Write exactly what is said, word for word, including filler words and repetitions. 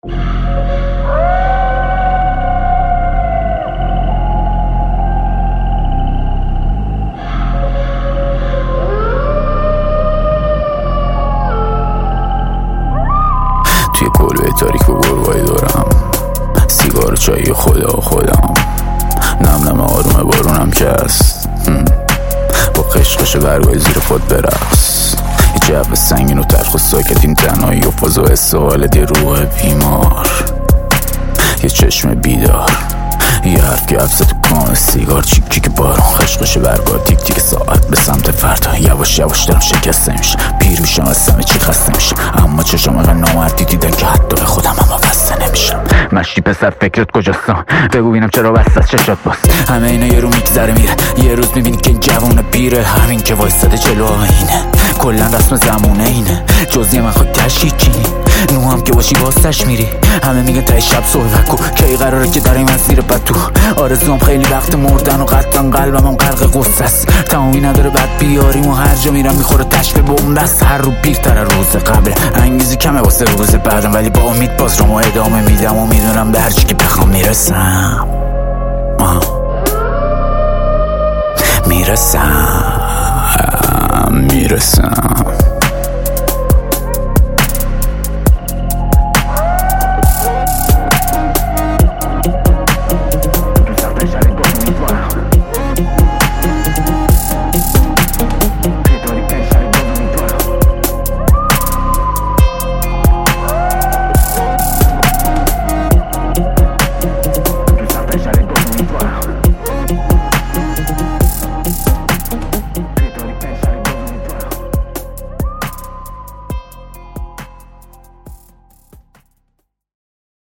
توی کلبه تاریک و گرگای دارم، سیگار و چایی خدا و خودم، نم نم آروم بارونم که هست، با قشقش برگای زیر خود برقص. یه جو سنگین و تلخ و ساکت، این تنهایی و فاز و استقالت یه روح بیمار، یه چشم بیدار، یه حرف که افزه تو کام سیگار، چیک چیک بارون، خشخش برگار، تیک تیک ساعت به سمت فردا. یواش یواش دارم شکسته میشه، پیر میشم از همه چی خسته میشه، اما چشم اقل نامردی دیدن که حتی به خودم اما بسته نمیشم. مشتی پسر فکرت کجاستم؟ بگو بینم چرا بسته از چشات باز؟ همه اینا یه رو میگذره میره، یه روز میبینی که این جوونه پیره، همین که وایستاده جلو آینه، کلن رسم زمونه اینه، جزی من خود تشکیکی نو هم که باشی واسش میری. همه میگن تای شب صحبت کو، کی قراره که در این من زیر پتو. آرزوام خیلی وقت مردن و قطعا قلبم هم غرق غصه است، تمامی نداره بد بیاریم و هر جا میرم میخوره تشبه بومبست. هر رو پیرتر روز قبل، انگیزی کمه واسه روز بعدم، ولی با امید باز رو ادامه میدم و میدونم به هر چی که بخوام میرسم. آه. میرسم میرسم